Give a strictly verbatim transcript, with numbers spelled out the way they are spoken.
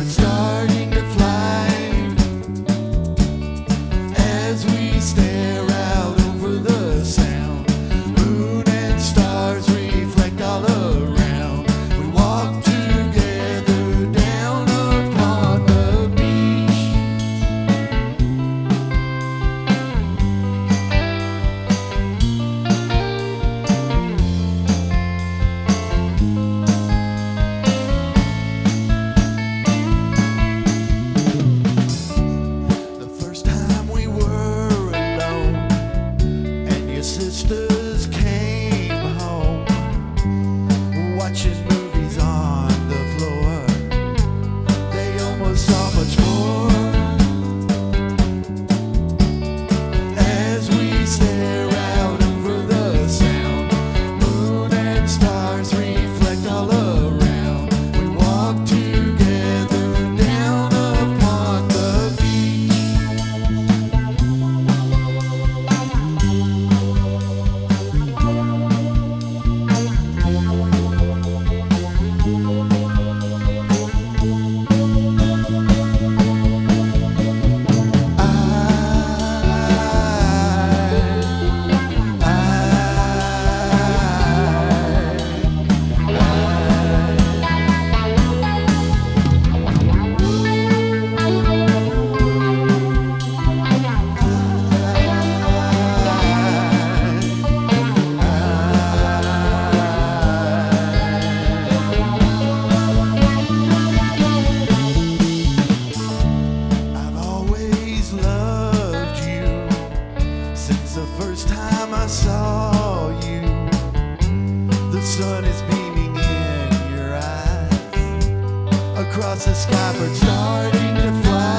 skybird starting to fly as we stare out over the sound. Moon and stars reflect all around. We walk together down upon the beach. The first time we were alone and your sisters came home, watching movies on the floor, they almost saw much more as we stare out over the sound. Moon and stars reflect all around. We walk together down upon the beach. I've always loved you since the first time I saw you. The sun is beaming in your eyes across the skybird starting to fly